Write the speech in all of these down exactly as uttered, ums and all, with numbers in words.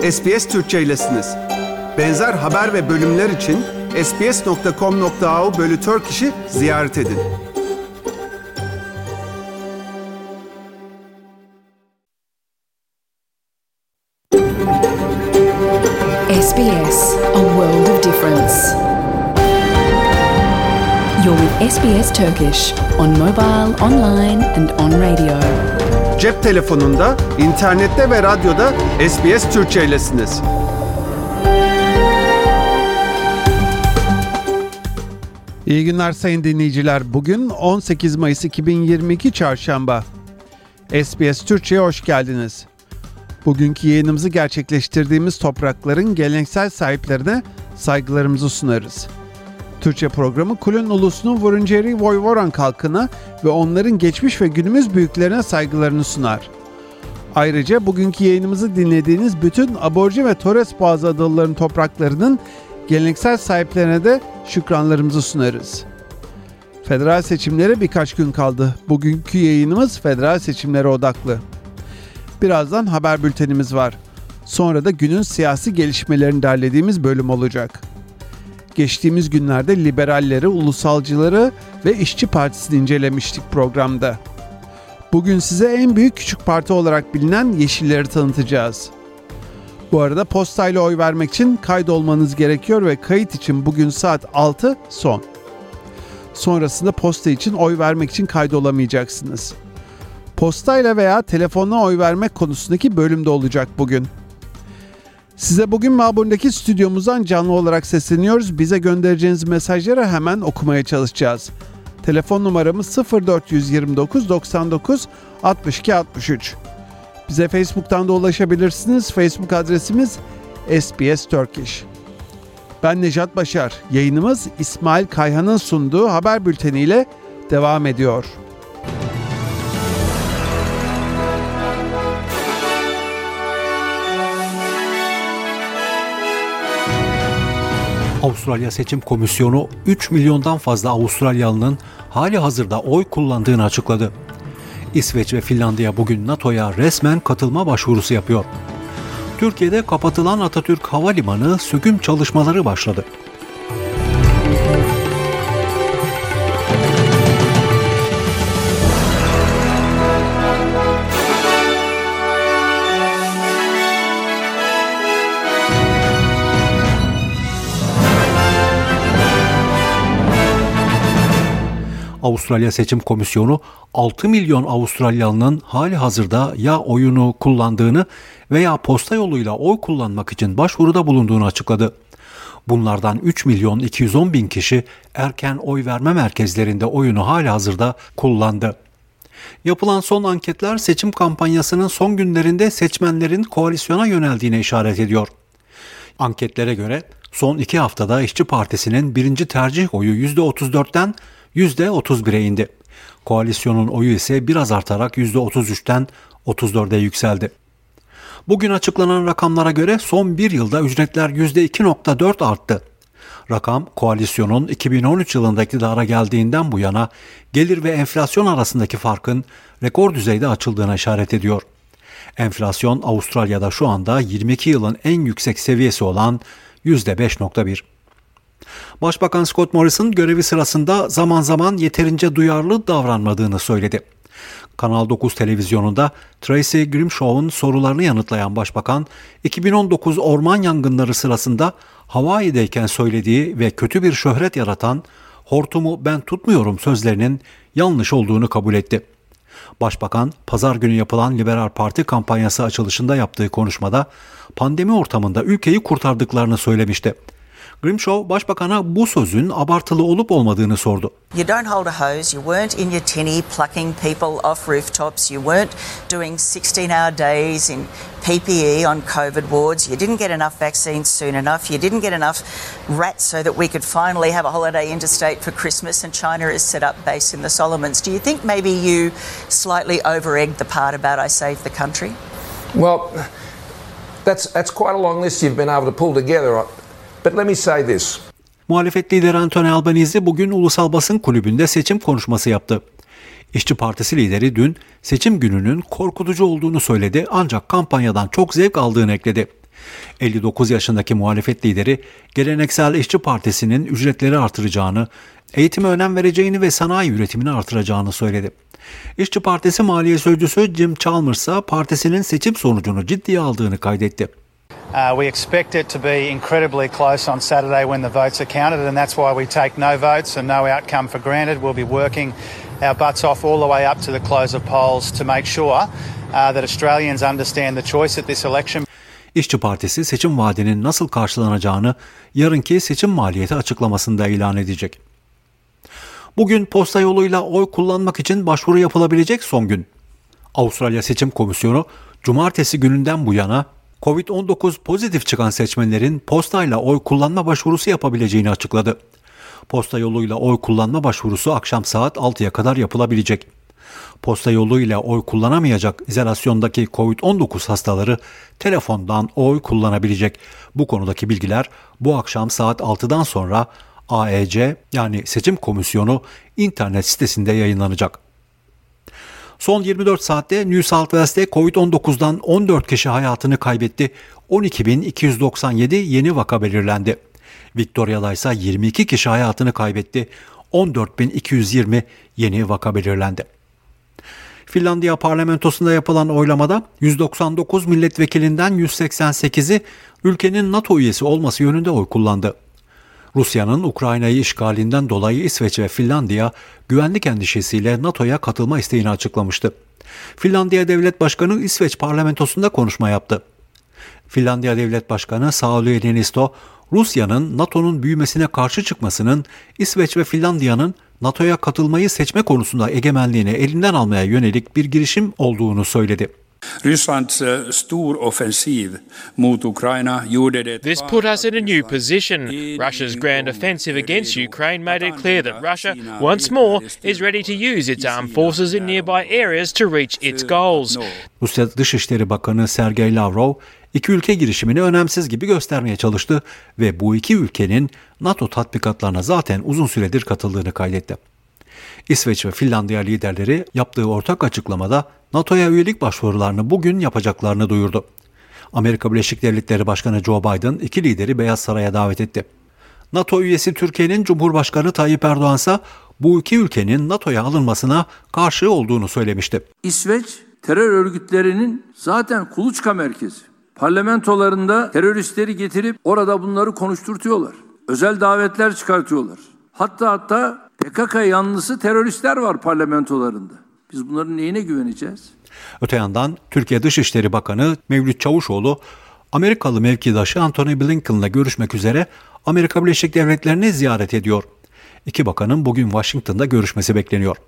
S B S Türkçe'ylesiniz. Benzer haber ve bölümler için sbs nokta com nokta a u bölü Turkish'i ziyaret edin. S B S, a world of difference. You're with S B S Turkish on mobile, online and on radio. Cep telefonunda, internette ve radyoda S B S Türkçe'ylesiniz. İyi günler sayın dinleyiciler. Bugün on sekiz Mayıs iki bin yirmi iki Çarşamba. S B S Türkçe'ye hoş geldiniz. Bugünkü yayınımızı gerçekleştirdiğimiz toprakların geleneksel sahiplerine saygılarımızı sunarız. Türkçe programı Kulin ulusunun Wurundjeri Woiworan halkına ve onların geçmiş ve günümüz büyüklerine saygılarını sunar. Ayrıca bugünkü yayınımızı dinlediğiniz bütün Aborji ve Torres Boğazı adalıların topraklarının geleneksel sahiplerine de şükranlarımızı sunarız. Federal seçimlere birkaç gün kaldı. Bugünkü yayınımız federal seçimlere odaklı. Birazdan haber bültenimiz var. Sonra da günün siyasi gelişmelerini derlediğimiz bölüm olacak. Geçtiğimiz günlerde liberalleri, ulusalcıları ve İşçi Partisi'ni incelemiştik programda. Bugün size en büyük küçük parti olarak bilinen Yeşilleri tanıtacağız. Bu arada postayla oy vermek için kaydolmanız gerekiyor ve kayıt için bugün saat altı son. Sonrasında posta için oy vermek için kaydolamayacaksınız. Postayla veya telefonla oy vermek konusundaki bölümde olacak bugün. Size bugün Melbourne'deki stüdyomuzdan canlı olarak sesleniyoruz. Bize göndereceğiniz mesajları hemen okumaya çalışacağız. Telefon numaramız sıfır dört yirmi dokuz doksan dokuz altmış iki altmış üç. Bize Facebook'tan da ulaşabilirsiniz. Facebook adresimiz S B S Turkish. Ben Nejat Başar. Yayınımız İsmail Kayhan'ın sunduğu haber bülteniyle devam ediyor. Avustralya Seçim Komisyonu üç milyondan fazla Avustralyalı'nın hali hazırda oy kullandığını açıkladı. İsveç ve Finlandiya bugün NATO'ya resmen katılma başvurusu yapıyor. Türkiye'de kapatılan Atatürk Havalimanı söküm çalışmaları başladı. Avustralya Seçim Komisyonu altı milyon Avustralyalı'nın hali hazırda ya oyunu kullandığını veya posta yoluyla oy kullanmak için başvuruda bulunduğunu açıkladı. Bunlardan üç milyon iki yüz on bin kişi erken oy verme merkezlerinde oyunu hali hazırda kullandı. Yapılan son anketler seçim kampanyasının son günlerinde seçmenlerin koalisyona yöneldiğine işaret ediyor. Anketlere göre son iki haftada İşçi Partisi'nin birinci tercih oyu yüzde otuz dörtten yüzde otuz bire indi. Koalisyonun oyu ise biraz artarak yüzde otuz üçten otuz dörde yükseldi. Bugün açıklanan rakamlara göre son bir yılda ücretler yüzde iki virgül dört arttı. Rakam, koalisyonun iki bin on üç yılında iktidara geldiğinden bu yana gelir ve enflasyon arasındaki farkın rekor düzeyde açıldığına işaret ediyor. Enflasyon Avustralya'da şu anda yirmi iki yılın en yüksek seviyesi olan yüzde beş virgül bir. Başbakan Scott Morrison görevi sırasında zaman zaman yeterince duyarlı davranmadığını söyledi. Kanal dokuz televizyonunda Tracy Grimshaw'un sorularını yanıtlayan başbakan, iki bin on dokuz orman yangınları sırasında Hawaii'deyken söylediği ve kötü bir şöhret yaratan "hortumu ben tutmuyorum" sözlerinin yanlış olduğunu kabul etti. Başbakan, pazar günü yapılan Liberal Parti kampanyası açılışında yaptığı konuşmada pandemi ortamında ülkeyi kurtardıklarını söylemişti. Grimshaw, başbakana bu sözün abartılı olup olmadığını sordu. You don't hold a hose, you weren't in your tinny plucking people off rooftops, you weren't doing sixteen hour days in P P E on COVID wards, you didn't get enough vaccines soon enough, you didn't get enough rats so that we could finally have a holiday interstate for Christmas, and China has set up base in the Solomons. Do you think maybe you slightly over-egged the part about I saved the country? Well, that's, that's quite a long list you've been able to pull together. But let me say this. Muhalefet lideri Anthony Albanese bugün Ulusal Basın Kulübü'nde seçim konuşması yaptı. İşçi Partisi lideri dün seçim gününün korkutucu olduğunu söyledi, ancak kampanyadan çok zevk aldığını ekledi. elli dokuz yaşındaki muhalefet lideri Geleneksel İşçi Partisi'nin ücretleri artıracağını, eğitime önem vereceğini ve sanayi üretimini artıracağını söyledi. İşçi Partisi Maliye Sözcüsü Jim Chalmers ise partisinin seçim sonucunu ciddiye aldığını kaydetti. Uh, we expect it to be incredibly close on Saturday when the votes are counted, and that's why we take no votes and no outcome for granted. We'll be working our butts off all the way up to the close of polls to make sure uh, that Australians understand the choice at this election. İşçi Partisi seçim vaadinin nasıl karşılanacağını yarınki seçim maliyeti açıklamasında ilan edecek. Bugün posta yoluyla oy kullanmak için başvuru yapılabilecek son gün. Avustralya Seçim Komisyonu, Cumartesi gününden bu yana kovid on dokuz pozitif çıkan seçmenlerin postayla oy kullanma başvurusu yapabileceğini açıkladı. Posta yoluyla oy kullanma başvurusu akşam saat altıya kadar yapılabilecek. Posta yoluyla oy kullanamayacak izolasyondaki kovid on dokuz hastaları telefondan oy kullanabilecek. Bu konudaki bilgiler bu akşam saat altıdan sonra A E C yani Seçim Komisyonu internet sitesinde yayınlanacak. Son yirmi dört saatte New South Wales'te kovid on dokuzdan on dört kişi hayatını kaybetti. on iki bin iki yüz doksan yedi yeni vaka belirlendi. Victoria'da ise yirmi iki kişi hayatını kaybetti. on dört bin iki yüz yirmi yeni vaka belirlendi. Finlandiya parlamentosunda yapılan oylamada yüz doksan dokuz milletvekilinden yüz seksen sekizi ülkenin NATO üyesi olması yönünde oy kullandı. Rusya'nın Ukrayna'yı işgalinden dolayı İsveç ve Finlandiya güvenlik endişesiyle NATO'ya katılma isteğini açıklamıştı. Finlandiya Devlet Başkanı İsveç parlamentosunda konuşma yaptı. Finlandiya Devlet Başkanı Sauli Niinisto, Rusya'nın NATO'nun büyümesine karşı çıkmasının İsveç ve Finlandiya'nın NATO'ya katılmayı seçme konusunda egemenliğini elinden almaya yönelik bir girişim olduğunu söyledi. Rysslands stor offensiv mot Ukraina gjorde det. This put us in a new position. Russia's grand offensive against Ukraine made it clear that Russia, once more, is ready to use its armed forces in nearby areas to reach its goals. Rusya Dışişleri Bakanı Sergey Lavrov, iki ülke girişimini önemsiz gibi göstermeye çalıştı ve bu iki ülkenin NATO tatbikatlarına zaten uzun süredir katıldığını kaydetti. İsveç ve Finlandiya liderleri yaptığı ortak açıklamada NATO'ya üyelik başvurularını bugün yapacaklarını duyurdu. Amerika Birleşik Devletleri Başkanı Joe Biden iki lideri Beyaz Saray'a davet etti. NATO üyesi Türkiye'nin Cumhurbaşkanı Tayyip Erdoğan ise bu iki ülkenin NATO'ya alınmasına karşı olduğunu söylemişti. İsveç terör örgütlerinin zaten kuluçka merkezi. Parlamentolarında teröristleri getirip orada bunları konuşturtuyorlar. Özel davetler çıkartıyorlar. Hatta hatta P K K yanlısı teröristler var parlamentolarında. Biz bunların neyine güveneceğiz? Öte yandan Türkiye Dışişleri Bakanı Mevlüt Çavuşoğlu, Amerikalı mevkidaşı Antony Blinken'la görüşmek üzere Amerika Birleşik Devletleri'ni ziyaret ediyor. İki bakanın bugün Washington'da görüşmesi bekleniyor.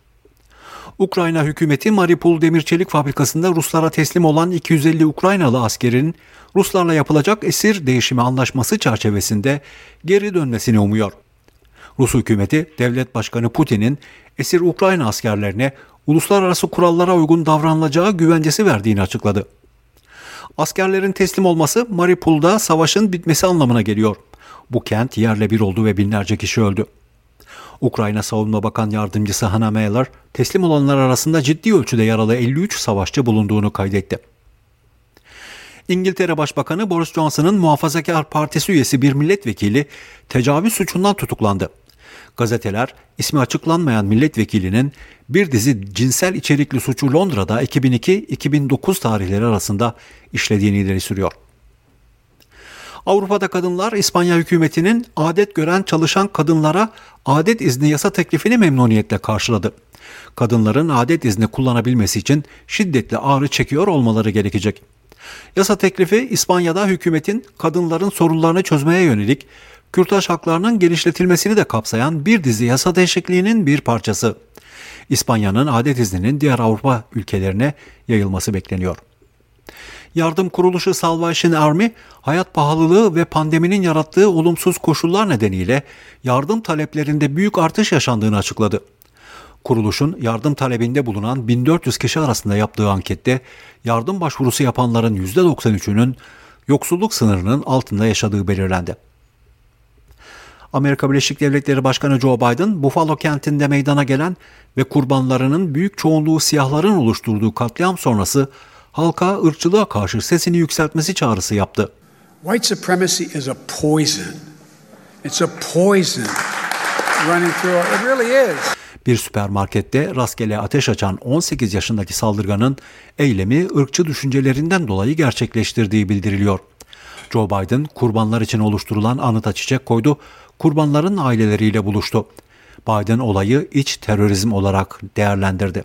Ukrayna hükümeti Mariupol Demir Çelik Fabrikası'nda Ruslara teslim olan iki yüz elli Ukraynalı askerin Ruslarla yapılacak esir değişimi anlaşması çerçevesinde geri dönmesini umuyor. Rus hükümeti, Devlet Başkanı Putin'in esir Ukrayna askerlerine uluslararası kurallara uygun davranılacağı güvencesi verdiğini açıkladı. Askerlerin teslim olması Mariupol'da savaşın bitmesi anlamına geliyor. Bu kent yerle bir oldu ve binlerce kişi öldü. Ukrayna Savunma Bakan Yardımcısı Hanna Mailer, teslim olanlar arasında ciddi ölçüde yaralı elli üç savaşçı bulunduğunu kaydetti. İngiltere Başbakanı Boris Johnson'ın Muhafazakar Partisi üyesi bir milletvekili tecavüz suçundan tutuklandı. Gazeteler, ismi açıklanmayan milletvekilinin bir dizi cinsel içerikli suçu Londra'da iki bin iki iki bin dokuz tarihleri arasında işlediğini ileri sürüyor. Avrupa'da kadınlar İspanya hükümetinin adet gören çalışan kadınlara adet izni yasa teklifini memnuniyetle karşıladı. Kadınların adet izni kullanabilmesi için şiddetli ağrı çekiyor olmaları gerekecek. Yasa teklifi İspanya'da hükümetin kadınların sorunlarını çözmeye yönelik kürtaj haklarının genişletilmesini de kapsayan bir dizi yasa değişikliğinin bir parçası. İspanya'nın adet izninin diğer Avrupa ülkelerine yayılması bekleniyor. Yardım kuruluşu Salvation Army, hayat pahalılığı ve pandeminin yarattığı olumsuz koşullar nedeniyle yardım taleplerinde büyük artış yaşandığını açıkladı. Kuruluşun yardım talebinde bulunan bin dört yüz kişi arasında yaptığı ankette yardım başvurusu yapanların yüzde doksan üçünün yoksulluk sınırının altında yaşadığı belirlendi. Amerika Birleşik Devletleri Başkanı Joe Biden, Buffalo kentinde meydana gelen ve kurbanlarının büyük çoğunluğu siyahların oluşturduğu katliam sonrası halka ırkçılığa karşı sesini yükseltmesi çağrısı yaptı. White supremacy is a poison. It's a poison running through our... It really is. Bir süpermarkette rastgele ateş açan on sekiz yaşındaki saldırganın eylemi ırkçı düşüncelerinden dolayı gerçekleştirdiği bildiriliyor. Joe Biden kurbanlar için oluşturulan anıta çiçek koydu, kurbanların aileleriyle buluştu. Biden olayı iç terörizm olarak değerlendirdi.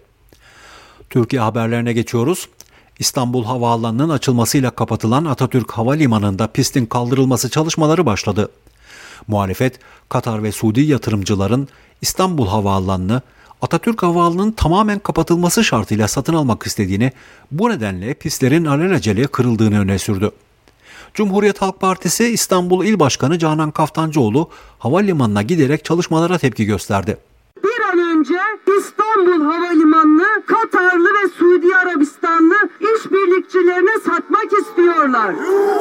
Türkiye haberlerine geçiyoruz. İstanbul Havaalanı'nın açılmasıyla kapatılan Atatürk Havalimanı'nda pistin kaldırılması çalışmaları başladı. Muhalefet, Katar ve Suudi yatırımcıların İstanbul Havaalanı'nı Atatürk Havaalanı'nın tamamen kapatılması şartıyla satın almak istediğini, bu nedenle pistlerin alelacele kırıldığını öne sürdü. Cumhuriyet Halk Partisi İstanbul İl Başkanı Canan Kaftancıoğlu havalimanına giderek çalışmalara tepki gösterdi. Bir an önce İstanbul Havalimanı'nı Katarlı ve Suudi Arabistanlı işbirlikçilerine satmak istiyorlar.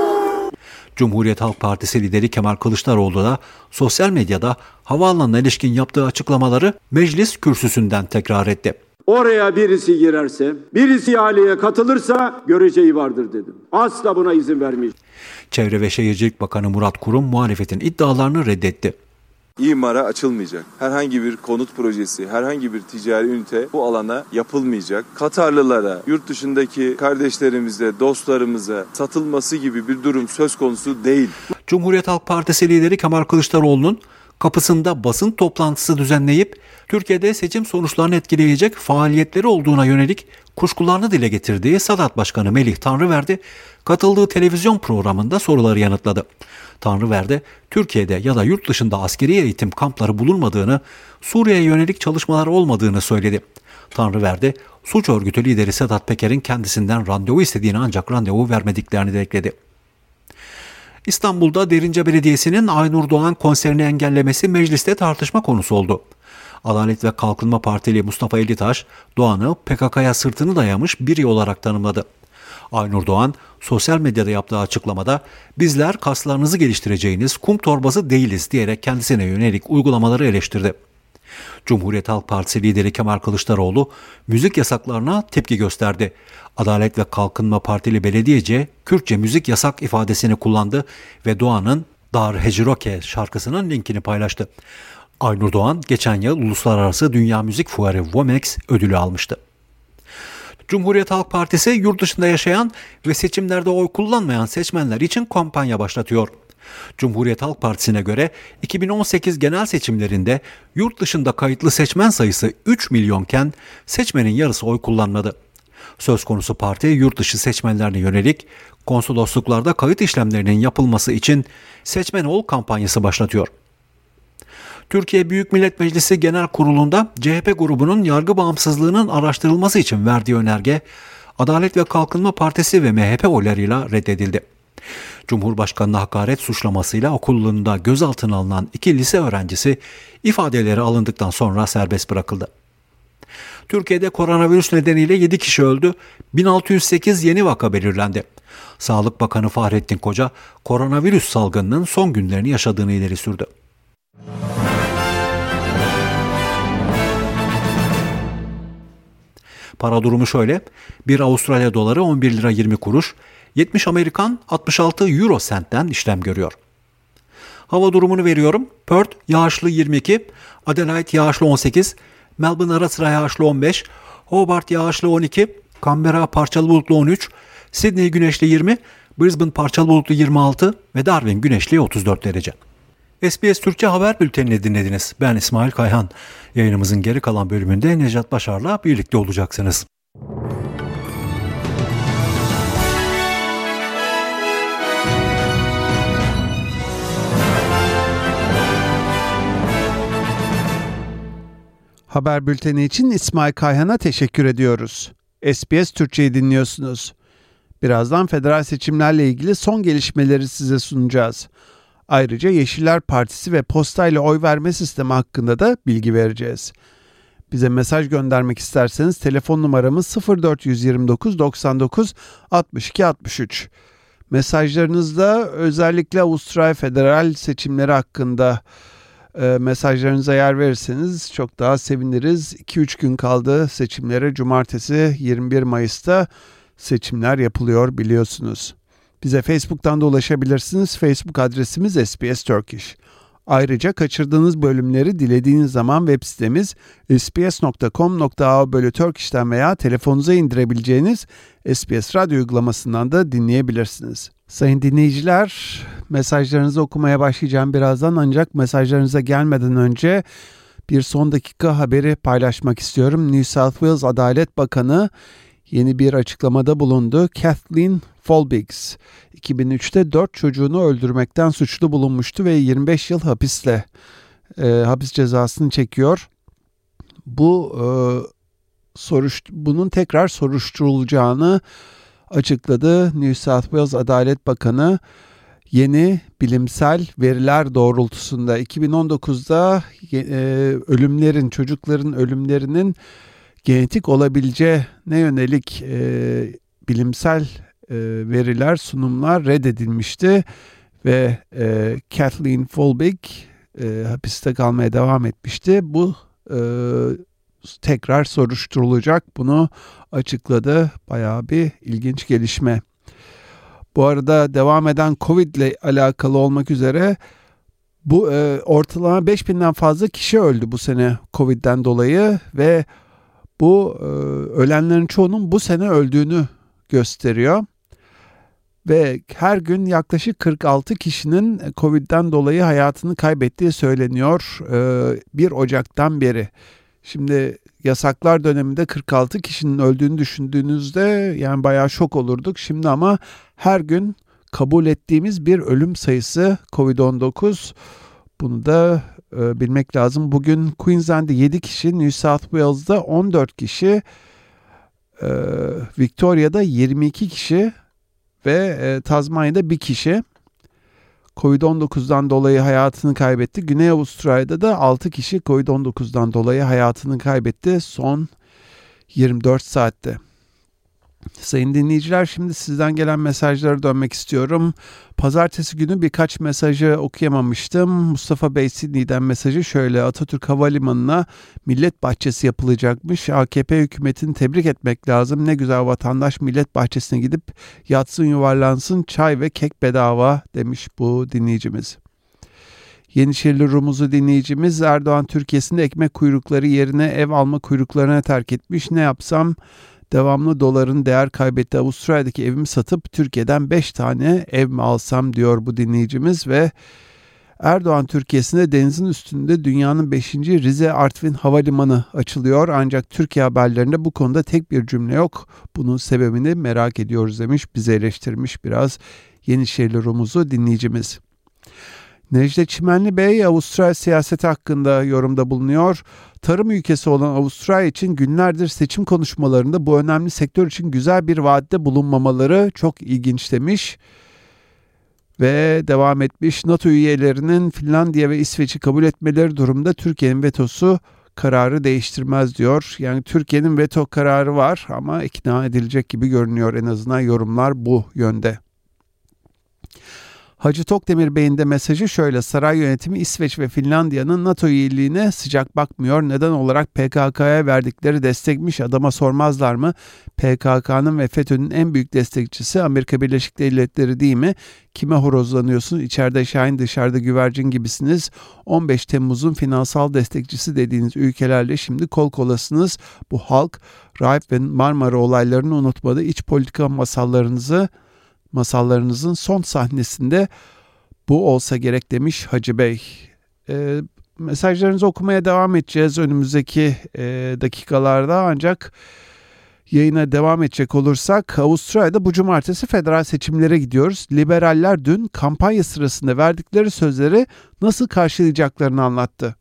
Cumhuriyet Halk Partisi lideri Kemal Kılıçdaroğlu da sosyal medyada havaalanına ilişkin yaptığı açıklamaları meclis kürsüsünden tekrar etti. Oraya birisi girerse, birisi ihaleye katılırsa göreceği vardır dedim. Asla buna izin vermeyeceğim. Çevre ve Şehircilik Bakanı Murat Kurum muhalefetin iddialarını reddetti. İmara açılmayacak. Herhangi bir konut projesi, herhangi bir ticari ünite bu alana yapılmayacak. Katarlılara, yurt dışındaki kardeşlerimize, dostlarımıza satılması gibi bir durum söz konusu değil. Cumhuriyet Halk Partisi lideri Kemal Kılıçdaroğlu'nun kapısında basın toplantısı düzenleyip Türkiye'de seçim sonuçlarını etkileyecek faaliyetleri olduğuna yönelik kuşkularını dile getirdiği Sadat Başkanı Melih Tanrıverdi, katıldığı televizyon programında soruları yanıtladı. Tanrıverdi, Türkiye'de ya da yurt dışında askeri eğitim kampları bulunmadığını, Suriye'ye yönelik çalışmalar olmadığını söyledi. Tanrıverdi, suç örgütü lideri Sedat Peker'in kendisinden randevu istediğini ancak randevu vermediklerini de ekledi. İstanbul'da Derince Belediyesi'nin Aynur Doğan konserini engellemesi mecliste tartışma konusu oldu. Adalet ve Kalkınma Partili Mustafa Elitaş, Doğan'ı P K K'ya sırtını dayamış biri olarak tanımladı. Aynur Doğan, sosyal medyada yaptığı açıklamada bizler kaslarınızı geliştireceğiniz kum torbası değiliz diyerek kendisine yönelik uygulamaları eleştirdi. Cumhuriyet Halk Partisi lideri Kemal Kılıçdaroğlu müzik yasaklarına tepki gösterdi. Adalet ve Kalkınma Partili belediyece Kürtçe müzik yasak ifadesini kullandı ve Doğan'ın Dar Heciroke şarkısının linkini paylaştı. Aynur Doğan geçen yıl Uluslararası Dünya Müzik Fuarı Womex ödülü almıştı. Cumhuriyet Halk Partisi yurt dışında yaşayan ve seçimlerde oy kullanmayan seçmenler için kampanya başlatıyor. Cumhuriyet Halk Partisi'ne göre iki bin on sekiz genel seçimlerinde yurt dışında kayıtlı seçmen sayısı üç milyonken seçmenin yarısı oy kullanmadı. Söz konusu parti yurt dışı seçmenlerine yönelik konsolosluklarda kayıt işlemlerinin yapılması için Seçmen Ol kampanyası başlatıyor. Türkiye Büyük Millet Meclisi Genel Kurulu'nda C H P grubunun yargı bağımsızlığının araştırılması için verdiği önerge Adalet ve Kalkınma Partisi ve M H P oylarıyla reddedildi. Cumhurbaşkanı'na hakaret suçlamasıyla okulunda gözaltına alınan iki lise öğrencisi ifadeleri alındıktan sonra serbest bırakıldı. Türkiye'de koronavirüs nedeniyle yedi kişi öldü, bin altı yüz sekiz yeni vaka belirlendi. Sağlık Bakanı Fahrettin Koca, koronavirüs salgınının son günlerini yaşadığını ileri sürdü. Para durumu şöyle: bir Avustralya doları on bir lira yirmi kuruş, yetmiş Amerikan altmış altı euro sentten işlem görüyor. Hava durumunu veriyorum. Perth yağışlı yirmi iki, Adelaide yağışlı on sekiz, Melbourne ara sıra yağışlı on beş, Hobart yağışlı on iki, Canberra parçalı bulutlu on üç, Sydney güneşli yirmi, Brisbane parçalı bulutlu yirmi altı ve Darwin güneşli otuz dört derece. S B S Türkçe haber bültenini dinlediniz. Ben İsmail Kayhan. Yayınımızın geri kalan bölümünde Necat Başar'la birlikte olacaksınız. Haber bülteni için İsmail Kayhan'a teşekkür ediyoruz. S B S Türkçe'yi dinliyorsunuz. Birazdan federal seçimlerle ilgili son gelişmeleri size sunacağız. Ayrıca Yeşiller Partisi ve postayla oy verme sistemi hakkında da bilgi vereceğiz. Bize mesaj göndermek isterseniz telefon numaramız sıfır dört yirmi dokuz doksan dokuz altmış iki altmış üç. Mesajlarınızda özellikle Avustralya federal seçimleri hakkında e, mesajlarınıza yer verirseniz çok daha seviniriz. iki üç gün kaldı seçimlere. Cumartesi yirmi bir Mayıs'ta seçimler yapılıyor biliyorsunuz. Bize Facebook'tan da ulaşabilirsiniz. Facebook adresimiz S B S Turkish. Ayrıca kaçırdığınız bölümleri dilediğiniz zaman web sitemiz s b s nokta com nokta a u bölü Turkish'ten veya telefonunuza indirebileceğiniz S B S Radyo uygulamasından da dinleyebilirsiniz. Sayın dinleyiciler, mesajlarınızı okumaya başlayacağım birazdan, ancak mesajlarınıza gelmeden önce bir son dakika haberi paylaşmak istiyorum. New South Wales Adalet Bakanı yeni bir açıklamada bulundu. Kathleen Folbiggs iki bin üçte dört çocuğunu öldürmekten suçlu bulunmuştu ve yirmi beş yıl hapisle e, hapis cezasını çekiyor. Bu e, soruş bunun tekrar soruşturulacağını açıkladı. New South Wales Adalet Bakanı yeni bilimsel veriler doğrultusunda iki bin on dokuzda e, ölümlerin, çocukların ölümlerinin genetik olabileceğine yönelik e, bilimsel e, veriler, sunumlar reddedilmişti ve e, Kathleen Folbigg e, hapiste kalmaya devam etmişti. Bu e, tekrar soruşturulacak. Bunu açıkladı. Bayağı bir ilginç gelişme. Bu arada devam eden Covid ile alakalı olmak üzere bu e, ortalama beş binden fazla kişi öldü bu sene Covid'den dolayı ve bu e, ölenlerin çoğunun bu sene öldüğünü gösteriyor. Ve her gün yaklaşık kırk altı kişinin Covid'den dolayı hayatını kaybettiği söyleniyor e, bir Ocak'tan beri. Şimdi yasaklar döneminde kırk altı kişinin öldüğünü düşündüğünüzde yani bayağı şok olurduk. Şimdi ama her gün kabul ettiğimiz bir ölüm sayısı Covid on dokuz. Bunu da e, bilmek lazım. Bugün Queensland'de yedi kişi, New South Wales'da on dört kişi, e, Victoria'da yirmi iki kişi ve e, Tasmanya'da bir kişi Covid on dokuzdan dolayı hayatını kaybetti. Güney Avustralya'da da altı kişi Covid on dokuzdan dolayı hayatını kaybetti son yirmi dört saatte. Sayın dinleyiciler, şimdi sizden gelen mesajlara dönmek istiyorum. Pazartesi günü birkaç mesajı okuyamamıştım. Mustafa Bey Sydney'den mesajı şöyle: Atatürk Havalimanı'na millet bahçesi yapılacakmış. A K P hükümetini tebrik etmek lazım. Ne güzel, vatandaş millet bahçesine gidip yatsın yuvarlansın, çay ve kek bedava demiş bu dinleyicimiz. Yenişehirli Rumuzlu dinleyicimiz Erdoğan Türkiye'sinde ekmek kuyrukları yerine ev alma kuyruklarına terk etmiş. Ne yapsam? Devamlı doların değer kaybetti. Avustralya'daki evimi satıp Türkiye'den beş tane ev mi alsam diyor bu dinleyicimiz ve Erdoğan Türkiye'sinde denizin üstünde dünyanın beşinci Rize Artvin Havalimanı açılıyor. Ancak Türkiye haberlerinde bu konuda tek bir cümle yok. Bunun sebebini merak ediyoruz demiş. Bizi eleştirmiş biraz Yenişehirli Rumuzlu dinleyicimiz. Necdet Çimenli Bey Avustralya siyaseti hakkında yorumda bulunuyor. Tarım ülkesi olan Avustralya için günlerdir seçim konuşmalarında bu önemli sektör için güzel bir vaatte bulunmamaları çok ilginç demiş. Ve devam etmiş: NATO üyelerinin Finlandiya ve İsveç'i kabul etmeleri durumunda Türkiye'nin vetosu kararı değiştirmez diyor. Yani Türkiye'nin veto kararı var ama ikna edilecek gibi görünüyor, en azından yorumlar bu yönde. Hacı Tokdemir Bey'in de mesajı şöyle: saray yönetimi İsveç ve Finlandiya'nın NATO üyeliğine sıcak bakmıyor. Neden olarak P K K'ya verdikleri destekmiş, adama sormazlar mı? P K K'nın ve FETÖ'nün en büyük destekçisi Amerika Birleşik Devletleri değil mi? Kime horozlanıyorsun? İçeride şahin, dışarıda güvercin gibisiniz. on beş Temmuz'un finansal destekçisi dediğiniz ülkelerle şimdi kol kolasınız. Bu halk Raif ve Marmara olaylarını unutmadı. İç politika masallarınızı masallarınızın son sahnesinde bu olsa gerek demiş Hacı Bey. E, mesajlarınızı okumaya devam edeceğiz önümüzdeki e, dakikalarda, ancak yayına devam edecek olursak Avustralya'da bu cumartesi federal seçimlere gidiyoruz. Liberaller dün kampanya sırasında verdikleri sözleri nasıl karşılayacaklarını anlattı.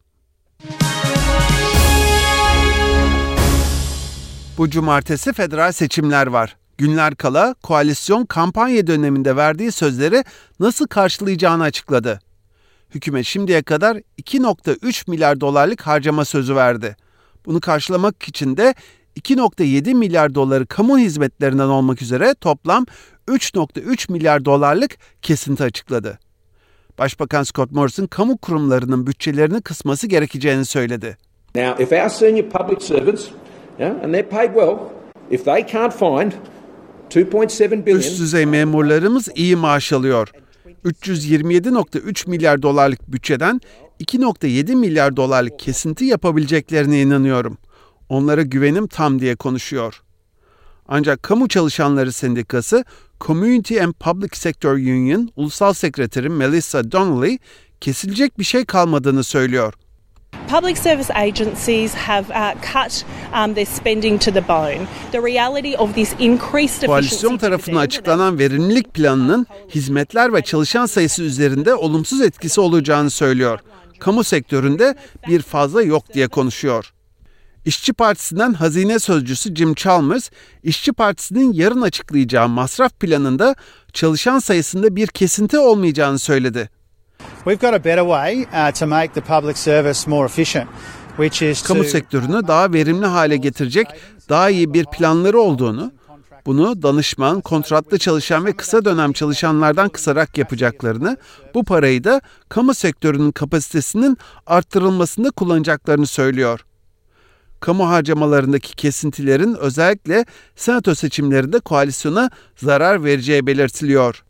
Bu cumartesi federal seçimler var. Günler kala koalisyon kampanya döneminde verdiği sözleri nasıl karşılayacağını açıkladı. Hükümet şimdiye kadar iki virgül üç milyar dolarlık harcama sözü verdi. Bunu karşılamak için de iki virgül yedi milyar doları kamu hizmetlerinden olmak üzere toplam üç virgül üç milyar dolarlık kesinti açıkladı. Başbakan Scott Morrison kamu kurumlarının bütçelerini kısması gerekeceğini söyledi. Now, if our senior public servants, yeah, and they're paid well, if they can't find Üst düzey memurlarımız iyi maaş alıyor. üç yüz yirmi yedi virgül üç milyar dolarlık bütçeden iki virgül yedi milyar dolarlık kesinti yapabileceklerine inanıyorum. Onlara güvenim tam diye konuşuyor. Ancak Kamu Çalışanları Sendikası Community and Public Sector Union Ulusal Sekreteri Melissa Donnelly kesilecek bir şey kalmadığını söylüyor. Public service agencies have uh, cut um, their spending to the bone. The reality of this increased Koalisyon tarafından açıklanan verimlilik planının hizmetler ve çalışan sayısı üzerinde olumsuz etkisi olacağını söylüyor. Kamu sektöründe bir fazla yok diye konuşuyor. İşçi Partisi'nden hazine sözcüsü Jim Chalmers, İşçi Partisi'nin yarın açıklayacağı masraf planında çalışan sayısında bir kesinti olmayacağını söyledi. We've got a better way uh, to make the public service more efficient, which is to... Kamu sektörünü daha verimli hale getirecek daha iyi bir planları olduğunu, bunu danışman, kontratlı çalışan ve kısa dönem çalışanlardan kısarak yapacaklarını, bu parayı da kamu sektörünün kapasitesinin arttırılmasında kullanacaklarını söylüyor. Kamu harcamalarındaki kesintilerin özellikle senato seçimlerinde koalisyona zarar vereceği belirtiliyor.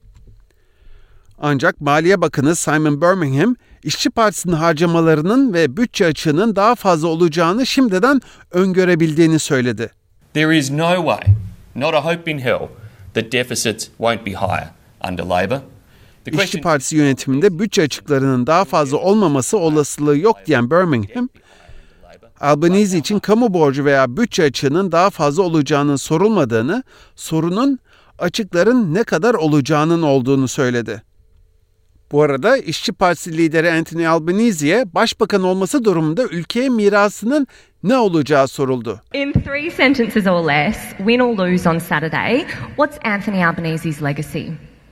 Ancak Maliye Bakanı Simon Birmingham, İşçi Partisi'nin harcamalarının ve bütçe açığının daha fazla olacağını şimdiden öngörebildiğini söyledi. There is no way, not a hope in hell, that deficits won't be higher under Labor. İşçi Partisi yönetiminde bütçe açıklarının daha fazla olmaması olasılığı yok diyen Birmingham, Albanese için kamu borcu veya bütçe açığının daha fazla olacağının sorulmadığını, sorunun açıkların ne kadar olacağının olduğunu söyledi. Bu arada İşçi Partisi lideri Anthony Albanese'ye başbakan olması durumunda ülkeye mirasının ne olacağı soruldu. In three sentences or less, win or lose on Saturday, what's Anthony Albanese's legacy?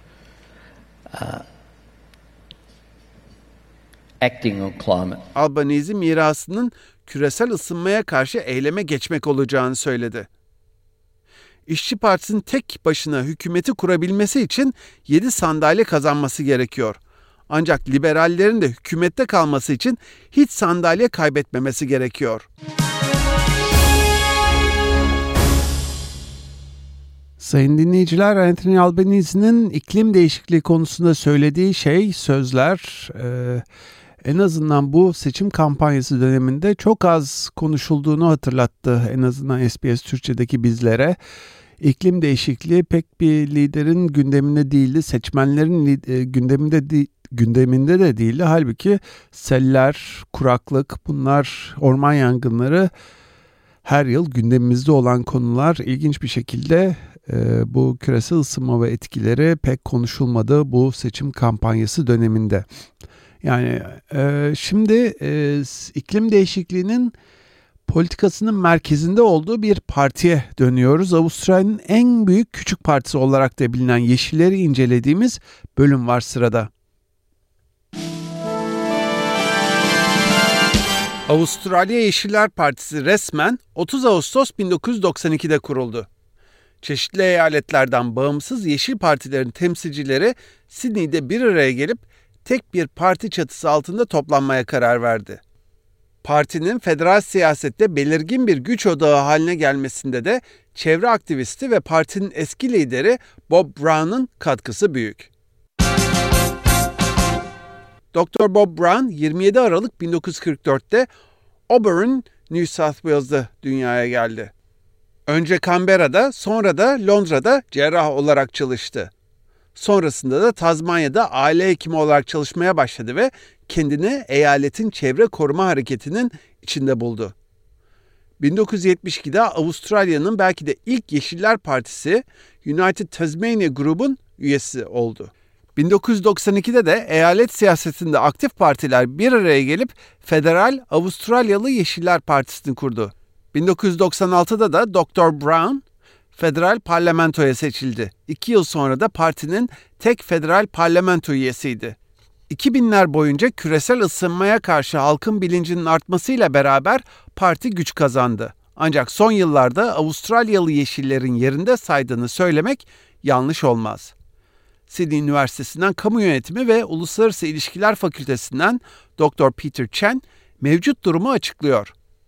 Uh, acting on climate. Albanese mirasının küresel ısınmaya karşı eyleme geçmek olacağını söyledi. İşçi Partisi'nin tek başına hükümeti kurabilmesi için yedi sandalye kazanması gerekiyor. Ancak liberallerin de hükümette kalması için hiç sandalye kaybetmemesi gerekiyor. Sayın dinleyiciler, Anthony Albanese'nin iklim değişikliği konusunda söylediği şey, sözler e, en azından bu seçim kampanyası döneminde çok az konuşulduğunu hatırlattı. En azından S B S Türkçe'deki bizlere. İklim değişikliği pek bir liderin gündeminde değildi. Seçmenlerin gündeminde de, gündeminde de değildi. Halbuki seller, kuraklık, bunlar, orman yangınları her yıl gündemimizde olan konular. İlginç bir şekilde e, bu küresel ısınma ve etkileri pek konuşulmadı bu seçim kampanyası döneminde. Yani e, şimdi e, iklim değişikliğinin politikasının merkezinde olduğu bir partiye dönüyoruz. Avustralya'nın en büyük küçük partisi olarak da bilinen Yeşilleri incelediğimiz bölüm var sırada. Avustralya Yeşiller Partisi resmen otuz Ağustos bin dokuz yüz doksan ikide kuruldu. Çeşitli eyaletlerden bağımsız Yeşil Partilerin temsilcileri Sydney'de bir araya gelip tek bir parti çatısı altında toplanmaya karar verdi. Partinin federal siyasette belirgin bir güç odağı haline gelmesinde de çevre aktivisti ve partinin eski lideri Bob Brown'un katkısı büyük. Doktor Bob Brown yirmi yedi Aralık bin dokuz yüz kırk dörtte Auburn, New South Wales'da dünyaya geldi. Önce Canberra'da, sonra da Londra'da cerrah olarak çalıştı. Sonrasında da Tazmanya'da aile hekimi olarak çalışmaya başladı ve kendini eyaletin çevre koruma hareketinin içinde buldu. bin dokuz yüz yetmiş ikide Avustralya'nın belki de ilk Yeşiller Partisi United Tasmania Group'un üyesi oldu. bin dokuz yüz doksan ikide de eyalet siyasetinde aktif partiler bir araya gelip Federal Avustralyalı Yeşiller Partisi'ni kurdu. bin dokuz yüz doksan altıda da Doktor Brown federal parlamentoya seçildi. İki yıl sonra da partinin tek federal parlamento üyesiydi. iki binler boyunca küresel ısınmaya karşı halkın bilincinin artmasıyla beraber parti güç kazandı. Ancak son yıllarda Avustralyalı Yeşillerin yerinde saydığını söylemek yanlış olmaz. Sydney Üniversitesi'nden Kamu Yönetimi ve Uluslararası İlişkiler Fakültesinden Doktor Peter Chen mevcut durumu açıklıyor.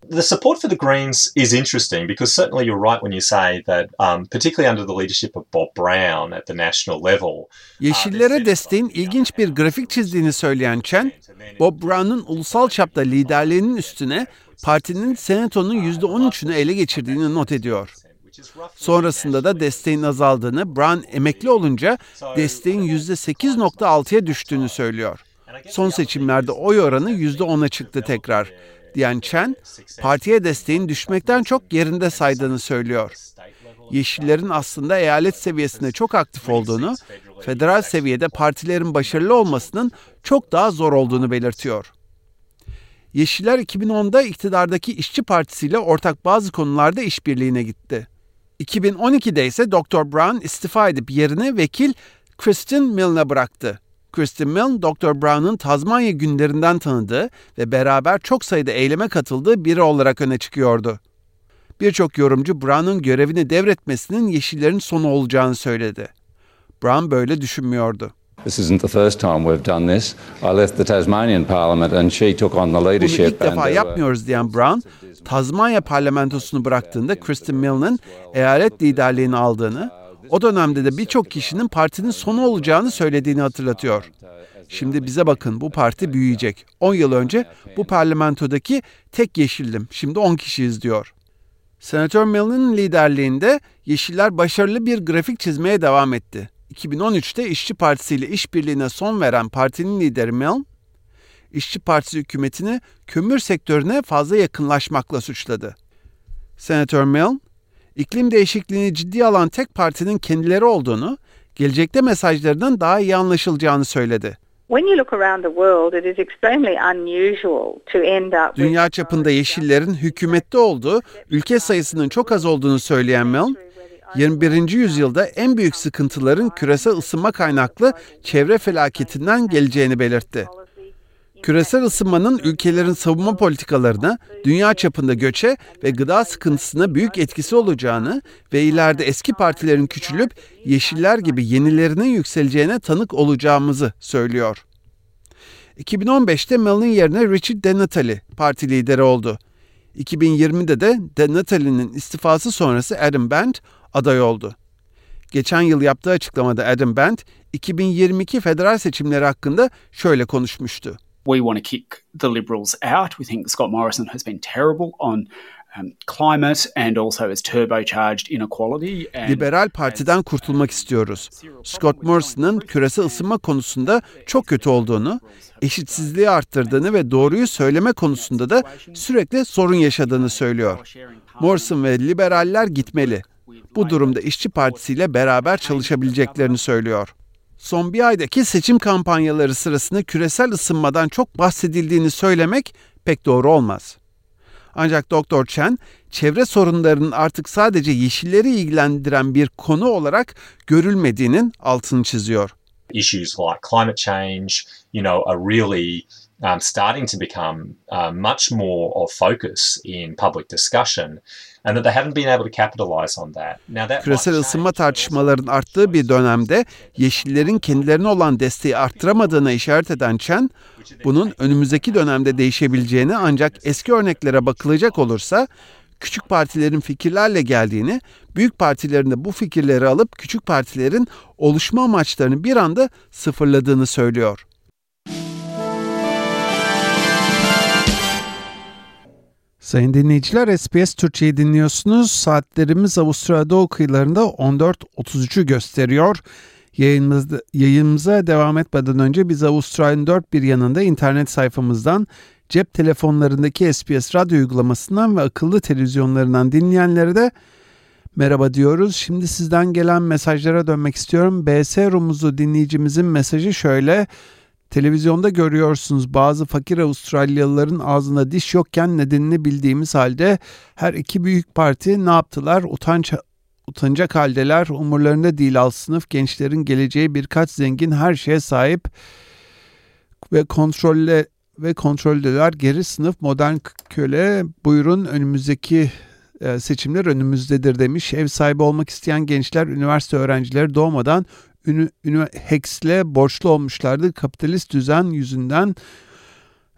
The support for the Greens is interesting because certainly you're right when you say that, um, particularly under the leadership of Bob Brown at the national level. Yeşillere desteğin ilginç bir grafik çizdiğini söyleyen Chen, Bob Brown'un ulusal çapta liderliğinin üstüne partinin senatonun yüzde on üçünü ele geçirdiğini not ediyor. Sonrasında da desteğin azaldığını, Brown emekli olunca desteğin yüzde sekiz nokta altıya düştüğünü söylüyor. Son seçimlerde oy oranı yüzde ona çıktı tekrar, diyen Chen, partiye desteğin düşmekten çok yerinde saydığını söylüyor. Yeşillerin aslında eyalet seviyesinde çok aktif olduğunu, federal seviyede partilerin başarılı olmasının çok daha zor olduğunu belirtiyor. Yeşiller iki bin onda iktidardaki İşçi Partisi ile ortak bazı konularda işbirliğine gitti. iki bin on ikide ise doktor Brown istifa edip yerini vekil Kristen Milne'a bıraktı. Kristen Milne, doktor Brown'un Tazmanya günlerinden tanıdığı ve beraber çok sayıda eyleme katıldığı biri olarak öne çıkıyordu. Birçok yorumcu Brown'un görevini devretmesinin Yeşillerin sonu olacağını söyledi. Brown böyle düşünmüyordu. This isn't the first time we've done this. I left the Tasmanian Parliament and she took on the leadership. Bunu ilk defa yapmıyoruz diyen Brown, Tazmanya parlamentosunu bıraktığında Kristen Milne'ın eyalet liderliğini aldığını, o dönemde de birçok kişinin partinin sonu olacağını söylediğini hatırlatıyor. Şimdi bize bakın, bu parti büyüyecek. on yıl önce bu parlamentodaki tek yeşildim, şimdi on kişiyiz diyor. Senatör Milne'ın liderliğinde Yeşiller başarılı bir grafik çizmeye devam etti. iki bin on üçte İşçi Partisi ile işbirliğine son veren partinin lideri Milne, İşçi Partisi hükümetini kömür sektörüne fazla yakınlaşmakla suçladı. Senatör Milne, iklim değişikliğini ciddiye alan tek partinin kendileri olduğunu, gelecekte mesajlarının daha iyi anlaşılacağını söyledi. Dünya çapında Yeşillerin hükümette olduğu, ülke sayısının çok az olduğunu söyleyen Milne, yirmi birinci yüzyılda en büyük sıkıntıların küresel ısınma kaynaklı çevre felaketinden geleceğini belirtti. Küresel ısınmanın ülkelerin savunma politikalarına, dünya çapında göçe ve gıda sıkıntısına büyük etkisi olacağını ve ileride eski partilerin küçülüp Yeşiller gibi yenilerinin yükseleceğine tanık olacağımızı söylüyor. iki bin on beşte Milne'ın yerine Richard DeNatale parti lideri oldu. iki bin yirmide de DeNatale'nin istifası sonrası Adam Band aday oldu. Geçen yıl yaptığı açıklamada Adam Band, iki bin yirmi iki federal seçimleri hakkında şöyle konuşmuştu. We want to kick the Liberals out. We think Scott Morrison has been terrible on um, climate and also has turbocharged inequality. And Liberal Parti'den kurtulmak istiyoruz. Scott Morrison'ın küresel ısınma konusunda çok kötü olduğunu, eşitsizliği arttırdığını ve doğruyu söyleme konusunda da sürekli sorun yaşadığını söylüyor. Morrison ve liberaller gitmeli. Bu durumda İşçi Partisi ile beraber çalışabileceklerini söylüyor. Son bir aydaki seçim kampanyaları sırasında küresel ısınmadan çok bahsedildiğini söylemek pek doğru olmaz. Ancak doktor Chen, çevre sorunlarının artık sadece Yeşilleri ilgilendiren bir konu olarak görülmediğinin altını çiziyor. Issues like climate change, you know, are really um, starting to become uh, much more of focus in public discussion. And that they haven't been able to capitalize on that. Now that Küresel ısınma tartışmalarının arttığı bir dönemde Yeşillerin kendilerine olan desteği arttıramadığına işaret eden Chen, bunun önümüzdeki dönemde değişebileceğini, ancak eski örneklere bakılacak olursa küçük partilerin fikirlerle geldiğini, büyük partilerin de bu fikirleri alıp küçük partilerin oluşma amaçlarını bir anda sıfırladığını söylüyor. Sayın dinleyiciler, S B S Türkçe'yi dinliyorsunuz. Saatlerimiz Avustralya Doğu kıyılarında on dört otuz üçü gösteriyor. Yayınımızda, yayınımıza devam etmeden önce biz Avustralya'nın dört bir yanında internet sayfamızdan, cep telefonlarındaki S B S radyo uygulamasından ve akıllı televizyonlarından dinleyenlere de merhaba diyoruz. Şimdi sizden gelen mesajlara dönmek istiyorum. B S Rumuzlu dinleyicimizin mesajı şöyle: televizyonda görüyorsunuz, bazı fakir Avustralyalıların ağzında diş yokken nedenini bildiğimiz halde her iki büyük parti ne yaptılar? Utanç, utanacak haldeler, umurlarında değil alt sınıf gençlerin geleceği, birkaç zengin her şeye sahip ve kontrolle ve kontroldeler, geri sınıf modern köle. Buyurun, önümüzdeki e, seçimler önümüzdedir demiş. Ev sahibi olmak isteyen gençler, üniversite öğrencileri doğmadan Ünü, ünü, Hex'le borçlu olmuşlardı. Kapitalist düzen yüzünden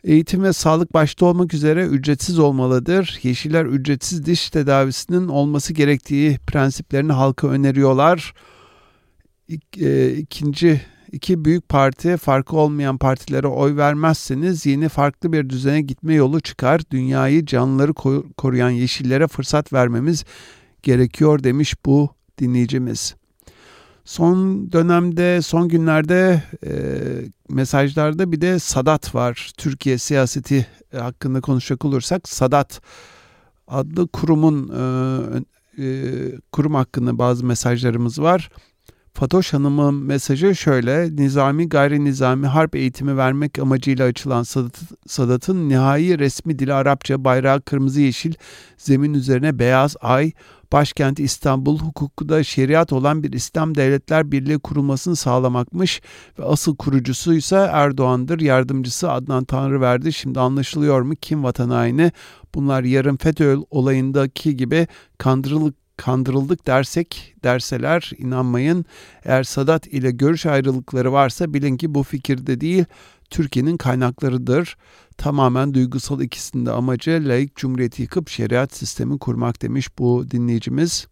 Eğitim ve sağlık başta olmak üzere ücretsiz olmalıdır. Yeşiller ücretsiz diş tedavisinin olması gerektiği prensiplerini halka öneriyorlar. İk, e, ikinci iki büyük parti farkı olmayan partilere oy vermezseniz yeni farklı bir düzene gitme yolu çıkar. Dünyayı, canlıları koruyan yeşillere fırsat vermemiz gerekiyor demiş bu dinleyicimiz. Son dönemde, son günlerde e, mesajlarda bir de Sadat var. Türkiye siyaseti hakkında konuşacak olursak Sadat adlı kurumun e, e, kurum hakkında bazı mesajlarımız var. Fatoş Hanım'ın mesajı şöyle: Nizami gayri nizami harp eğitimi vermek amacıyla açılan Sadat, Sadat'ın nihai resmi dili Arapça, bayrağı kırmızı yeşil, zemin üzerine beyaz ay, başkenti İstanbul, hukuku da şeriat olan bir İslam Devletler Birliği kurulmasını sağlamakmış ve asıl kurucusu ise Erdoğan'dır. Yardımcısı Adnan Tanrıverdi. Şimdi anlaşılıyor mu kim vatan haini? Bunlar yarın FETÖ olayındaki gibi kandırılık kandırıldık dersek derseler inanmayın. Eğer Sadat ile görüş ayrılıkları varsa bilin ki bu fikirde değil, Türkiye'nin kaynaklarıdır. Tamamen duygusal, ikisinin de amacı laik cumhuriyeti yıkıp şeriat sistemi kurmak demiş bu dinleyicimiz.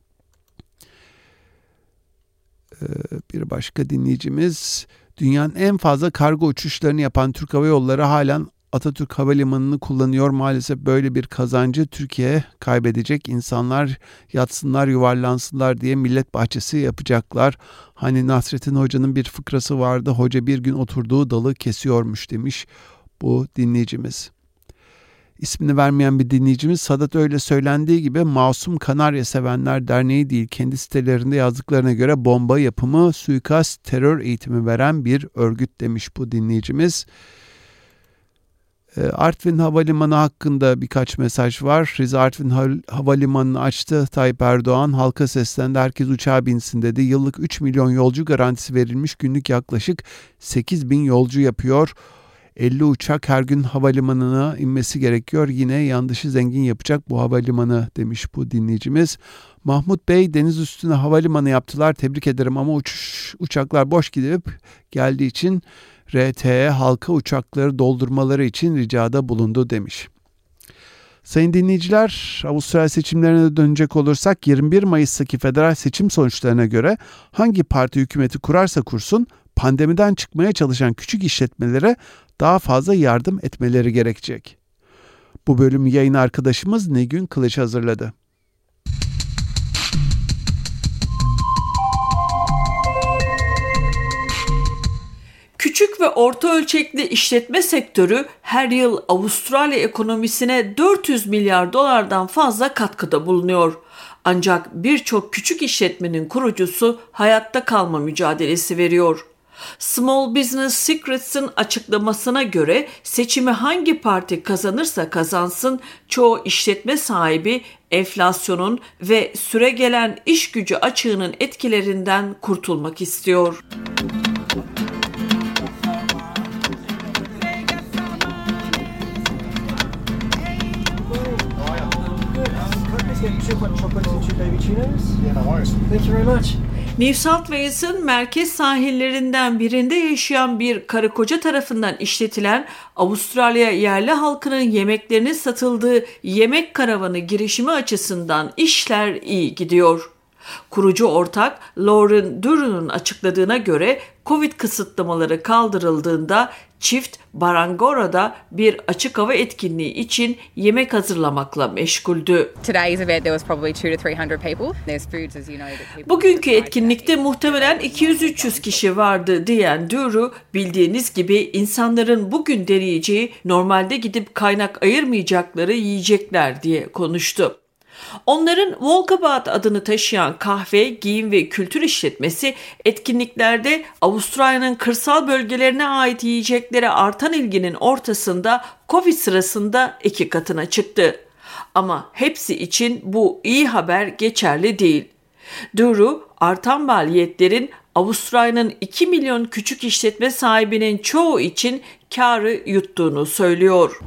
Ee, bir başka dinleyicimiz: dünyanın en fazla kargo uçuşlarını yapan Türk Hava Yolları halen Atatürk Havalimanı'nı kullanıyor. Maalesef böyle bir kazancı Türkiye kaybedecek. İnsanlar yatsınlar, yuvarlansınlar diye millet bahçesi yapacaklar. Hani Nasrettin Hoca'nın bir fıkrası vardı. Hoca bir gün oturduğu dalı kesiyormuş demiş bu dinleyicimiz. İsmini vermeyen bir dinleyicimiz: Sadat öyle söylendiği gibi Masum Kanarya Sevenler Derneği değil, kendi sitelerinde yazdıklarına göre bomba yapımı, suikast, terör eğitimi veren bir örgüt demiş bu dinleyicimiz. Artvin Havalimanı hakkında birkaç mesaj var. Rize Artvin Havalimanı'nı açtı Tayyip Erdoğan. Halka seslendi, herkes uçağa binsin dedi. Yıllık üç milyon yolcu garantisi verilmiş. Günlük yaklaşık sekiz bin yolcu yapıyor. elli uçak her gün havalimanına inmesi gerekiyor. Yine yandaşı zengin yapacak bu havalimanı demiş bu dinleyicimiz. Mahmut Bey: deniz üstüne havalimanı yaptılar. Tebrik ederim ama uçuş, uçaklar boş gidip geldiği için R T E halka uçakları doldurmaları için ricada bulundu demiş. Sayın dinleyiciler, Avustralya seçimlerine dönecek olursak yirmi bir Mayıs'taki federal seçim sonuçlarına göre hangi parti hükümeti kurarsa kursun pandemiden çıkmaya çalışan küçük işletmelere daha fazla yardım etmeleri gerekecek. Bu bölümü yayın arkadaşımız Nilgün Kılıç hazırladı. Küçük ve orta ölçekli işletme sektörü her yıl Avustralya ekonomisine dört yüz milyar dolardan fazla katkıda bulunuyor. Ancak birçok küçük işletmenin kurucusu hayatta kalma mücadelesi veriyor. Small Business Secrets'ın açıklamasına göre seçimi hangi parti kazanırsa kazansın çoğu işletme sahibi enflasyonun ve süregelen iş gücü açığının etkilerinden kurtulmak istiyor. New South Wales'ın merkez sahillerinden birinde yaşayan bir karı koca tarafından işletilen Avustralya yerli halkının yemeklerinin satıldığı yemek karavanı girişimi açısından işler iyi gidiyor. Kurucu ortak Lauren Duran'ın açıkladığına göre Covid kısıtlamaları kaldırıldığında çift Barangora'da bir açık hava etkinliği için yemek hazırlamakla meşguldü. Bugünkü etkinlikte muhtemelen iki yüz üç yüz kişi vardı diyen Duru, bildiğiniz gibi insanların bugün deneyeceği normalde gidip kaynak ayırmayacakları yiyecekler diye konuştu. Onların Walkabout adını taşıyan kahve, giyim ve kültür işletmesi etkinliklerde Avustralya'nın kırsal bölgelerine ait yiyeceklere artan ilginin ortasında Covid sırasında iki katına çıktı. Ama hepsi için bu iyi haber geçerli değil. Duru, artan maliyetlerin Avustralya'nın iki milyon küçük işletme sahibinin çoğu için kârı yuttuğunu söylüyor.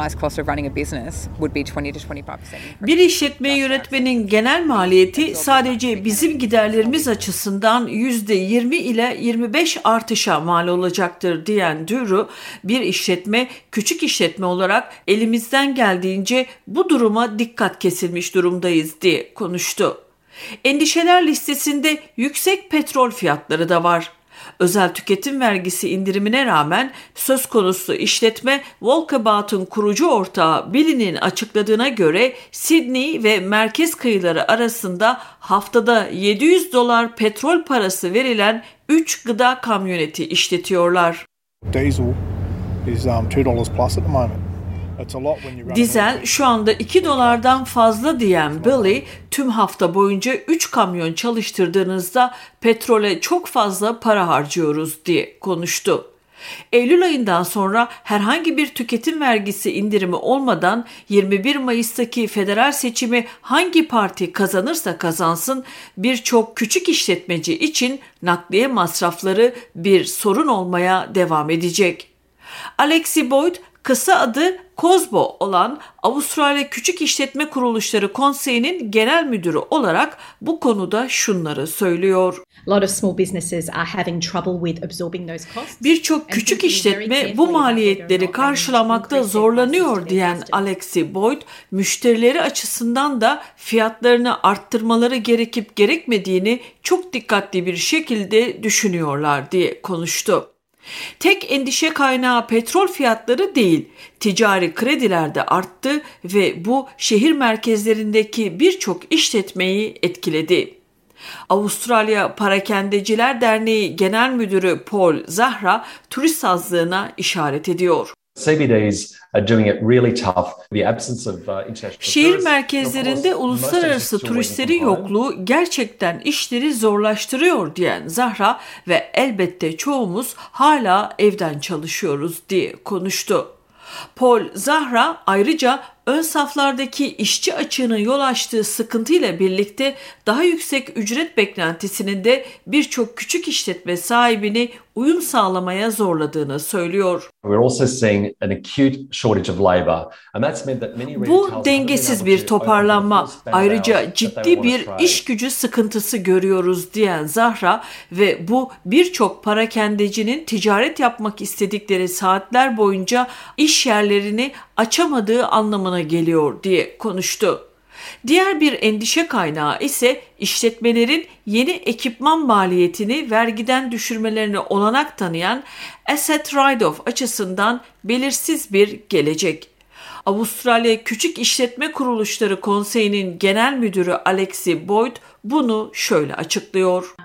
Bir işletme yönetmenin genel maliyeti sadece bizim giderlerimiz açısından yüzde yirmi ile yirmi beş artışa mal olacaktır diyen Duru, bir işletme küçük işletme olarak elimizden geldiğince bu duruma dikkat kesilmiş durumdayız diye konuştu. Endişeler listesinde yüksek petrol fiyatları da var. Özel tüketim vergisi indirimine rağmen söz konusu işletme Walkabout'un kurucu ortağı Billy'nin açıkladığına göre Sydney ve merkez kıyıları arasında haftada yedi yüz dolar petrol parası verilen üç gıda kamyoneti işletiyorlar. Diesel is um, two dollars plus at the moment. Dizel şu anda iki dolardan fazla diyen Billy, tüm hafta boyunca üç kamyon çalıştırdığınızda petrole çok fazla para harcıyoruz diye konuştu. Eylül ayından sonra herhangi bir tüketim vergisi indirimi olmadan yirmi bir Mayıs'taki federal seçimi hangi parti kazanırsa kazansın birçok küçük işletmeci için nakliye masrafları bir sorun olmaya devam edecek. Alexi Boyd, kısa adı Cosbo olan Avustralya Küçük İşletme Kuruluşları Konseyi'nin genel müdürü olarak bu konuda şunları söylüyor. Birçok küçük işletme bu maliyetleri karşılamakta zorlanıyor diyen Alexi Boyd, müşterileri açısından da fiyatlarını arttırmaları gerekip gerekmediğini çok dikkatli bir şekilde düşünüyorlar diye konuştu. Tek endişe kaynağı petrol fiyatları değil, ticari krediler de arttı ve bu şehir merkezlerindeki birçok işletmeyi etkiledi. Avustralya Parakendeciler Derneği Genel Müdürü Paul Zahra turist azlığına işaret ediyor. C B Ds are doing it really tough. The absence of uh, international Şehir merkezlerinde uluslararası turistlerin yokluğu gerçekten işleri zorlaştırıyor diyen Zahra ve elbette çoğumuz hala evden çalışıyoruz diye konuştu. Paul Zahra ayrıca ön saflardaki işçi açığının yol açtığı sıkıntıyla birlikte daha yüksek ücret beklentisinin de birçok küçük işletme sahibini uyum sağlamaya zorladığını söylüyor. Bu dengesiz bir toparlanma. Ayrıca ciddi bir iş gücü sıkıntısı görüyoruz diyen Zahra ve bu birçok parakendecinin ticaret yapmak istedikleri saatler boyunca iş yerlerini açamadığı anlamına geliyor diye konuştu. Diğer bir endişe kaynağı ise işletmelerin yeni ekipman maliyetini vergiden düşürmelerine olanak tanıyan Asset Write-off açısından belirsiz bir gelecek. Avustralya Küçük İşletme Kuruluşları Konseyi'nin genel müdürü Alexi Boyd bunu şöyle açıklıyor.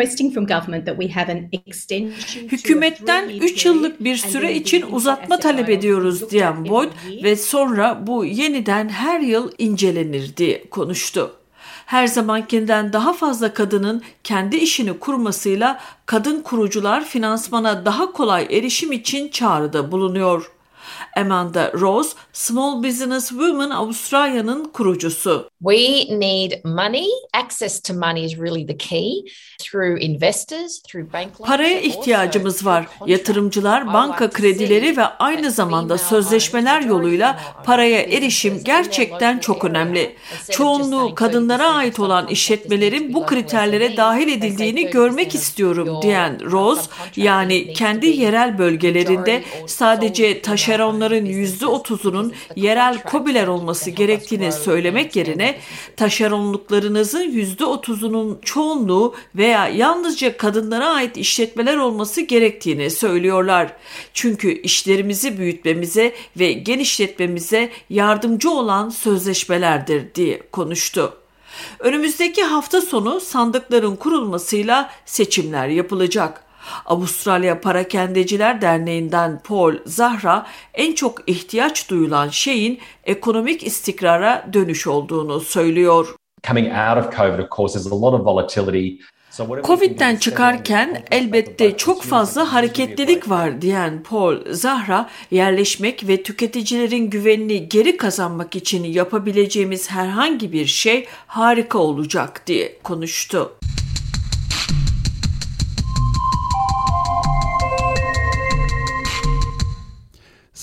Hükümetten üç yıllık bir süre için uzatma talep ediyoruz diyen Boyd ve sonra bu yeniden her yıl incelenir diye konuştu. Her zamankinden daha fazla kadının kendi işini kurmasıyla kadın kurucular finansmana daha kolay erişim için çağrıda bulunuyor. Amanda Rose, Small Business Women Avustralya'nın kurucusu. We need money. Access to money is really the key. Through investors, through bank loans. Paraya ihtiyacımız var. Yatırımcılar, banka kredileri ve aynı zamanda sözleşmeler yoluyla paraya erişim gerçekten çok önemli. Çoğunluğu kadınlara ait olan işletmelerin bu kriterlere dahil edildiğini görmek istiyorum diyen Rose, yani kendi yerel bölgelerinde sadece taşeronların yüzde otuzunun yerel KOBİ'ler olması gerektiğini söylemek yerine taşeronluklarınızın yüzde otuzunun çoğunluğu veya yalnızca kadınlara ait işletmeler olması gerektiğini söylüyorlar. Çünkü işlerimizi büyütmemize ve genişletmemize yardımcı olan sözleşmelerdir diye konuştu. Önümüzdeki hafta sonu sandıkların kurulmasıyla seçimler yapılacak. Avustralya Parakendeciler Derneği'nden Paul Zahra en çok ihtiyaç duyulan şeyin ekonomik istikrara dönüş olduğunu söylüyor. Covid'den çıkarken elbette çok fazla hareketlilik var diyen Paul Zahra, yerleşmek ve tüketicilerin güvenini geri kazanmak için yapabileceğimiz herhangi bir şey harika olacak diye konuştu.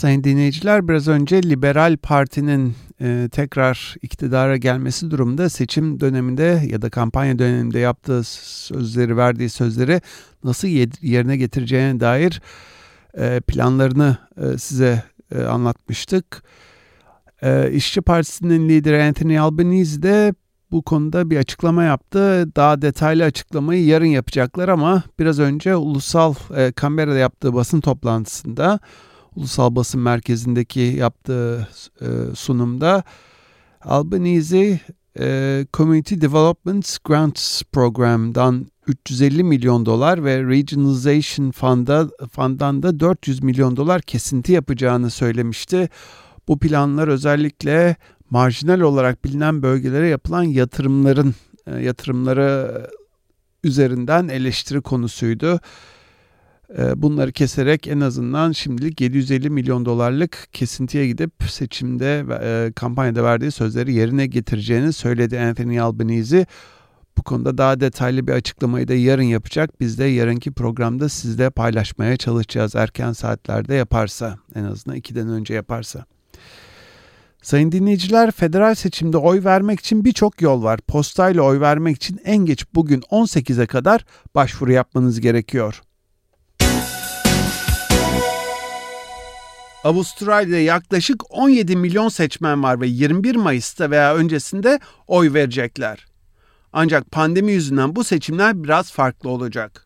Sayın dinleyiciler, biraz önce Liberal Parti'nin e, tekrar iktidara gelmesi durumunda seçim döneminde ya da kampanya döneminde yaptığı sözleri, verdiği sözleri nasıl yerine getireceğine dair e, planlarını e, size e, anlatmıştık. E, İşçi Partisi'nin lideri Anthony Albanese de bu konuda bir açıklama yaptı. Daha detaylı açıklamayı yarın yapacaklar ama biraz önce ulusal e, Canberra'da yaptığı basın toplantısında, Ulusal Basın Merkezi'ndeki yaptığı e, sunumda Albanese e, Community Development Grants Program'dan üç yüz elli milyon dolar ve Regionalization Fund'a, Fund'dan da dört yüz milyon dolar kesinti yapacağını söylemişti. Bu planlar özellikle marjinal olarak bilinen bölgelere yapılan yatırımların e, yatırımları üzerinden eleştiri konusuydu. Bunları keserek en azından şimdilik yedi yüz elli milyon dolarlık kesintiye gidip seçimde e, kampanyada verdiği sözleri yerine getireceğini söyledi Anthony Albanese. Bu konuda daha detaylı bir açıklamayı da yarın yapacak. Biz de yarınki programda sizle paylaşmaya çalışacağız. Erken saatlerde yaparsa, en azından ikiden önce yaparsa. Sayın dinleyiciler, federal seçimde oy vermek için birçok yol var. Postayla oy vermek için en geç bugün on sekize kadar başvuru yapmanız gerekiyor. Avustralya'da yaklaşık on yedi milyon seçmen var ve yirmi bir Mayıs'ta veya öncesinde oy verecekler. Ancak pandemi yüzünden bu seçimler biraz farklı olacak.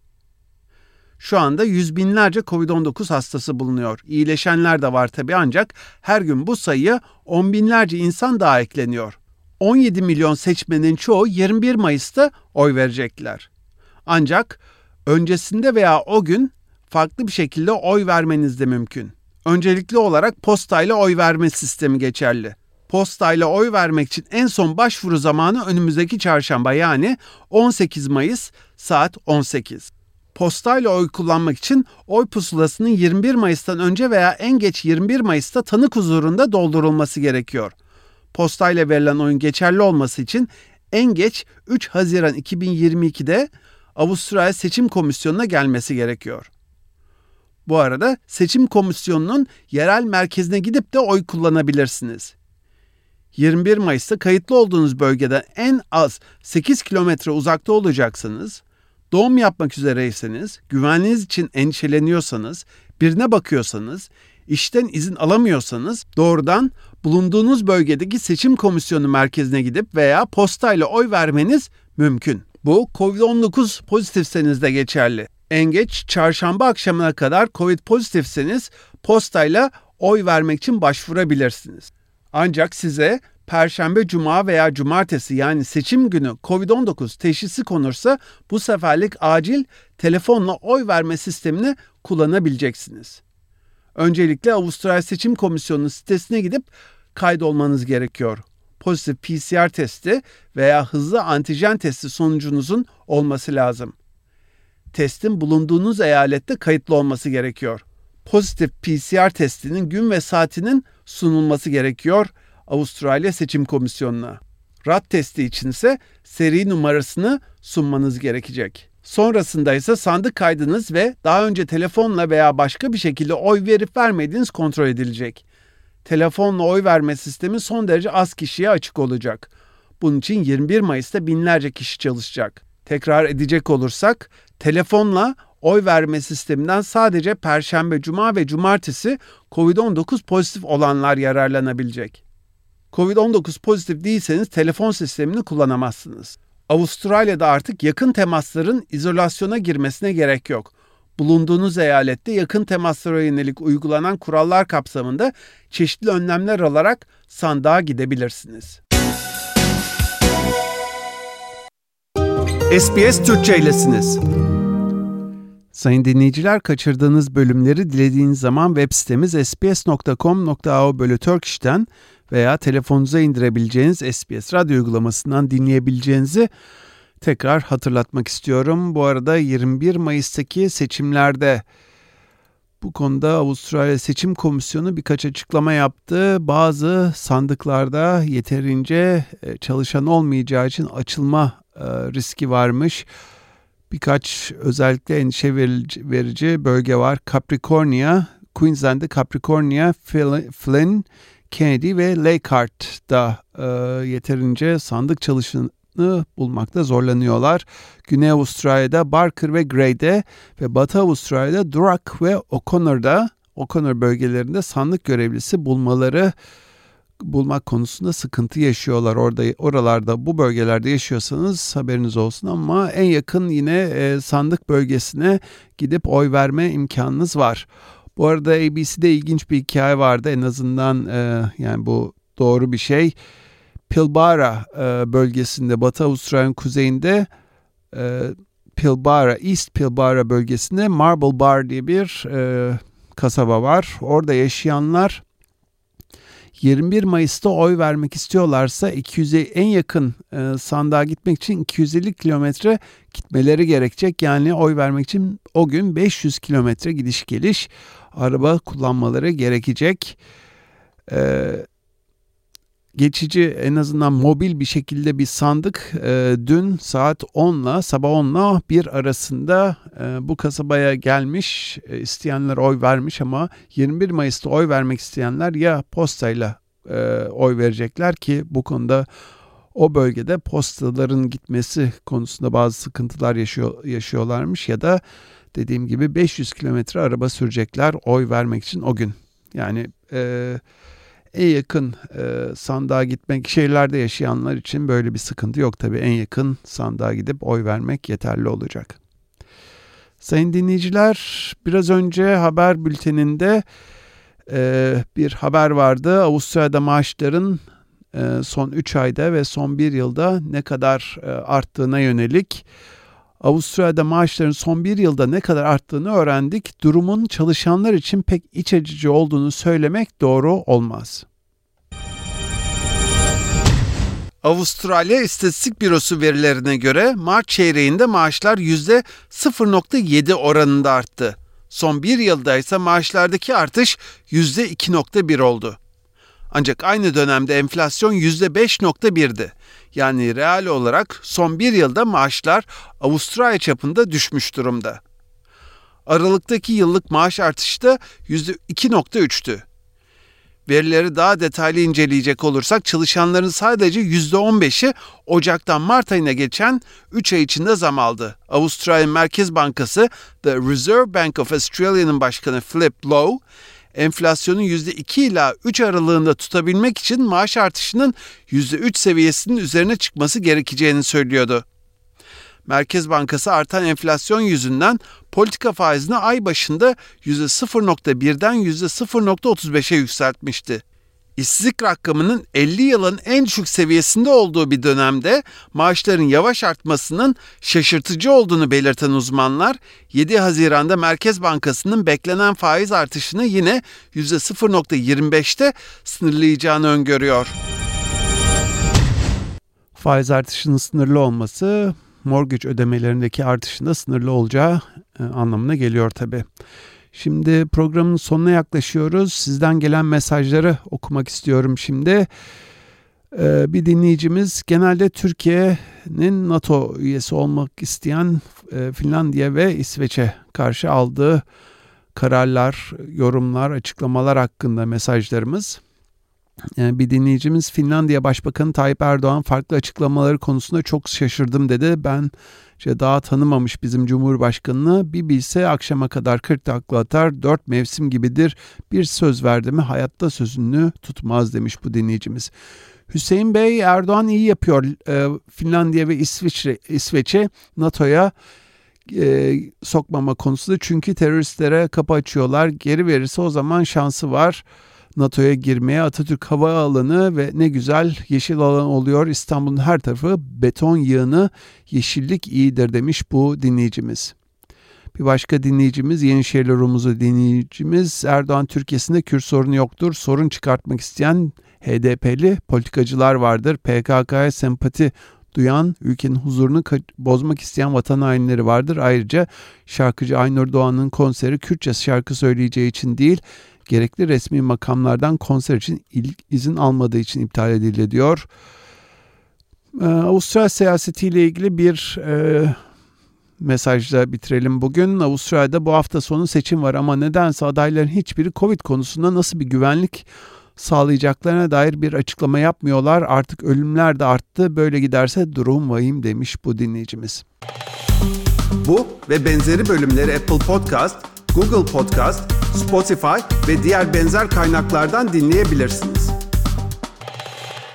Şu anda yüz binlerce kovid on dokuz hastası bulunuyor. İyileşenler de var tabii, ancak her gün bu sayıya on binlerce insan daha ekleniyor. on yedi milyon seçmenin çoğu yirmi bir Mayıs'ta oy verecekler. Ancak öncesinde veya o gün farklı bir şekilde oy vermeniz de mümkün. Öncelikli olarak postayla oy verme sistemi geçerli. Postayla oy vermek için en son başvuru zamanı önümüzdeki çarşamba, yani on sekiz Mayıs saat on sekiz. Postayla oy kullanmak için oy pusulasının yirmi bir Mayıs'tan önce veya en geç yirmi bir Mayıs'ta tanık huzurunda doldurulması gerekiyor. Postayla verilen oyun geçerli olması için en geç üç Haziran iki bin yirmi ikide Avustralya Seçim Komisyonu'na gelmesi gerekiyor. Bu arada seçim komisyonunun yerel merkezine gidip de oy kullanabilirsiniz. yirmi bir Mayıs'ta kayıtlı olduğunuz bölgeden en az sekiz kilometre uzakta olacaksanız, doğum yapmak üzereyseniz, güvenliğiniz için endişeleniyorsanız, birine bakıyorsanız, işten izin alamıyorsanız doğrudan bulunduğunuz bölgedeki seçim komisyonu merkezine gidip veya postayla oy vermeniz mümkün. Bu kovid on dokuz pozitifseniz de geçerli. En geç çarşamba akşamına kadar Covid pozitifseniz postayla oy vermek için başvurabilirsiniz. Ancak size Perşembe, Cuma veya Cumartesi, yani seçim günü kovid on dokuz teşhisi konursa bu seferlik acil telefonla oy verme sistemini kullanabileceksiniz. Öncelikle Avustralya Seçim Komisyonu'nun sitesine gidip kaydolmanız gerekiyor. Pozitif P C R testi veya hızlı antijen testi sonucunuzun olması lazım. Testin bulunduğunuz eyalette kayıtlı olması gerekiyor. Pozitif P C R testinin gün ve saatinin sunulması gerekiyor Avustralya Seçim Komisyonu'na. R A T testi içinse seri numarasını sunmanız gerekecek. Sonrasında ise sandık kaydınız ve daha önce telefonla veya başka bir şekilde oy verip vermediğiniz kontrol edilecek. Telefonla oy verme sistemi son derece az kişiye açık olacak. Bunun için yirmi bir Mayıs'ta binlerce kişi çalışacak. Tekrar edecek olursak, telefonla oy verme sisteminden sadece Perşembe, Cuma ve Cumartesi kovid on dokuz pozitif olanlar yararlanabilecek. kovid on dokuz pozitif değilseniz telefon sistemini kullanamazsınız. Avustralya'da artık yakın temasların izolasyona girmesine gerek yok. Bulunduğunuz eyalette yakın temaslara yönelik uygulanan kurallar kapsamında çeşitli önlemler alarak sandığa gidebilirsiniz. S B S Türkçe'ylesiniz. Sayın dinleyiciler, kaçırdığınız bölümleri dilediğiniz zaman web sitemiz s b s nokta com nokta a u bölü turkish'ten veya telefonunuza indirebileceğiniz S B S radyo uygulamasından dinleyebileceğinizi tekrar hatırlatmak istiyorum. Bu arada yirmi bir Mayıs'taki seçimlerde bu konuda Avustralya Seçim Komisyonu birkaç açıklama yaptı. Bazı sandıklarda yeterince çalışan olmayacağı için açılma riski varmış. Birkaç özellikle endişe verici bölge var. Capricornia, Queensland'de Capricornia, Flynn, Kennedy ve Leichhardt da e, yeterince sandık çalışanı bulmakta zorlanıyorlar. Güney Avustralya'da Barker ve Grey'de ve Batı Avustralya'da Durak ve O'Connor'da O'Connor bölgelerinde sandık görevlisi bulmaları bulmak konusunda sıkıntı yaşıyorlar. Orada oralarda bu bölgelerde yaşıyorsanız haberiniz olsun ama en yakın yine e, sandık bölgesine gidip oy verme imkanınız var. Bu arada A B C'de ilginç bir hikaye vardı. En azından e, yani bu doğru bir şey. Pilbara e, bölgesinde, Batı Avustralya'nın kuzeyinde e, Pilbara, East Pilbara bölgesinde Marble Bar diye bir e, kasaba var. Orada yaşayanlar yirmi bir Mayıs'ta oy vermek istiyorlarsa iki yüze en yakın e, sandığa gitmek için iki yüz elli kilometre gitmeleri gerekecek. Yani oy vermek için o gün beş yüz kilometre gidiş geliş araba kullanmaları gerekecek. E, geçici en azından mobil bir şekilde bir sandık e, dün saat onla sabah onla bir arasında e, bu kasabaya gelmiş, e, isteyenler oy vermiş ama yirmi bir Mayıs'ta oy vermek isteyenler ya postayla e, oy verecekler ki bu konuda o bölgede postaların gitmesi konusunda bazı sıkıntılar yaşıyor, yaşıyorlarmış ya da dediğim gibi beş yüz kilometre araba sürecekler oy vermek için o gün. Yani e, en yakın e, sandığa gitmek, şehirlerde yaşayanlar için böyle bir sıkıntı yok tabii. En yakın sandığa gidip oy vermek yeterli olacak. Sayın dinleyiciler, biraz önce haber bülteninde e, bir haber vardı. Avustralya'da maaşların e, son üç ayda ve son bir yılda ne kadar e, arttığına yönelik. Avustralya'da maaşların son bir yılda ne kadar arttığını öğrendik. Durumun çalışanlar için pek iç açıcı olduğunu söylemek doğru olmaz. Avustralya İstatistik Bürosu verilerine göre Mart çeyreğinde maaşlar yüzde sıfır nokta yedi oranında arttı. Son bir yılda ise maaşlardaki artış yüzde iki nokta bir oldu. Ancak aynı dönemde enflasyon yüzde beş nokta birdi. Yani reel olarak son bir yılda maaşlar Avustralya çapında düşmüş durumda. Aralıktaki yıllık maaş artışı da yüzde iki nokta üçtü. Verileri daha detaylı inceleyecek olursak çalışanların sadece yüzde on beşi Ocak'tan Mart ayına geçen üç ay içinde zam aldı. Avustralya Merkez Bankası The Reserve Bank of Australia'nın başkanı Philip Lowe, enflasyonu yüzde iki ila üç aralığında tutabilmek için maaş artışının yüzde üç seviyesinin üzerine çıkması gerekeceğini söylüyordu. Merkez Bankası artan enflasyon yüzünden politika faizini ay başında yüzde sıfır nokta birden yüzde sıfır nokta otuz beşe yükseltmişti. İşsizlik rakamının elli yılın en düşük seviyesinde olduğu bir dönemde maaşların yavaş artmasının şaşırtıcı olduğunu belirten uzmanlar, yedi Haziran'da Merkez Bankası'nın beklenen faiz artışını yine yüzde sıfır nokta yirmi beşte sınırlayacağını öngörüyor. Faiz artışının sınırlı olması, mortgage ödemelerindeki artışın da sınırlı olacağı e, anlamına geliyor tabii. Şimdi programın sonuna yaklaşıyoruz. Sizden gelen mesajları okumak istiyorum şimdi. Ee, bir dinleyicimiz genelde Türkiye'nin NATO üyesi olmak isteyen e, Finlandiya ve İsveç'e karşı aldığı kararlar, yorumlar, açıklamalar hakkında mesajlarımız. Yani bir dinleyicimiz Finlandiya Başbakanı Tayyip Erdoğan farklı açıklamaları konusunda çok şaşırdım dedi. Ben işte daha tanımamış bizim Cumhurbaşkanını, bir bilse akşama kadar kırk takla atar, dört mevsim gibidir, bir söz verdi mi hayatta sözünü tutmaz demiş bu dinleyicimiz. Hüseyin Bey, Erdoğan iyi yapıyor e, Finlandiya ve İsveç'e, İsveç'e NATO'ya e, sokmama konusunda, çünkü teröristlere kapı açıyorlar, geri verirse o zaman şansı var NATO'ya girmeye. Atatürk Havaalanı ve ne güzel yeşil alan oluyor. İstanbul'un her tarafı beton yığını, yeşillik iyidir demiş bu dinleyicimiz. Bir başka dinleyicimiz, Yenişehirli Rumuzlu dinleyicimiz, Erdoğan Türkiye'sinde Kürt sorunu yoktur. Sorun çıkartmak isteyen H D P'li politikacılar vardır. P K K'ya sempati duyan, ülkenin huzurunu bozmak isteyen vatan hainleri vardır. Ayrıca şarkıcı Aynur Doğan'ın konseri Kürtçe şarkı söyleyeceği için değil, gerekli resmi makamlardan konser için izin almadığı için iptal edildi diyor. Ee, Avustralya siyasetiyle ilgili bir e, mesajla bitirelim bugün. Avustralya'da bu hafta sonu seçim var ama nedense adayların hiçbiri Covid konusunda nasıl bir güvenlik sağlayacaklarına dair bir açıklama yapmıyorlar. Artık ölümler de arttı. Böyle giderse durum vahim demiş bu dinleyicimiz. Bu ve benzeri bölümleri Apple Podcast, Google Podcast, Spotify ve diğer benzer kaynaklardan dinleyebilirsiniz.